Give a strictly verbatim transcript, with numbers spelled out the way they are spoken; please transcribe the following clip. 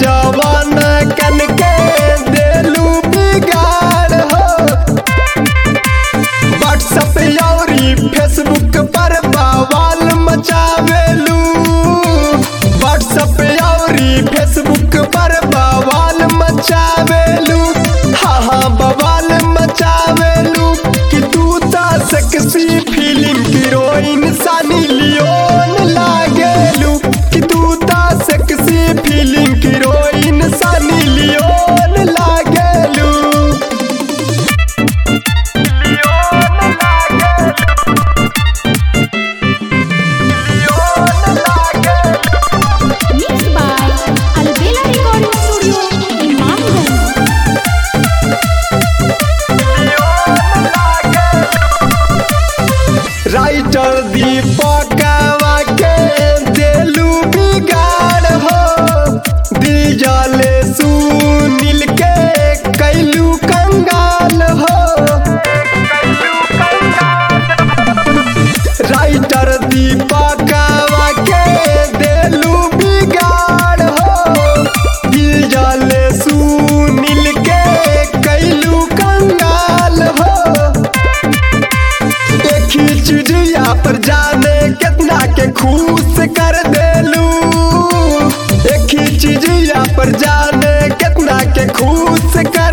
जवान कन के देलू बिगाड़ हो। व्हाट्सएप और फेसबुक पर बवाल मचावेलू। व्हाट्सएप और फेसबुक पर बवाल मचावेलू। हाँ हाँ बवाल मचावेलू कि तू ता sexy film heroine Sunny Leone लागेलू। कि तू ता sexy film heroine Sunny Leone लागेलू। Mixed by Albela Recording Studio, Imamganj. Writer दीपकवा के देलू बिगाड़ हो। दिलजाले सुनील के कैलू कंगाल हो। राइटर दीपकवा के देलू बिगाड़ हो। दिलजाले सुनील के कैलू कंगाल हो। एक ही चिड़िया पर जाने कितना के खुश कर देलू। एक ही चिड़िया पर जाने कितना के खुश कर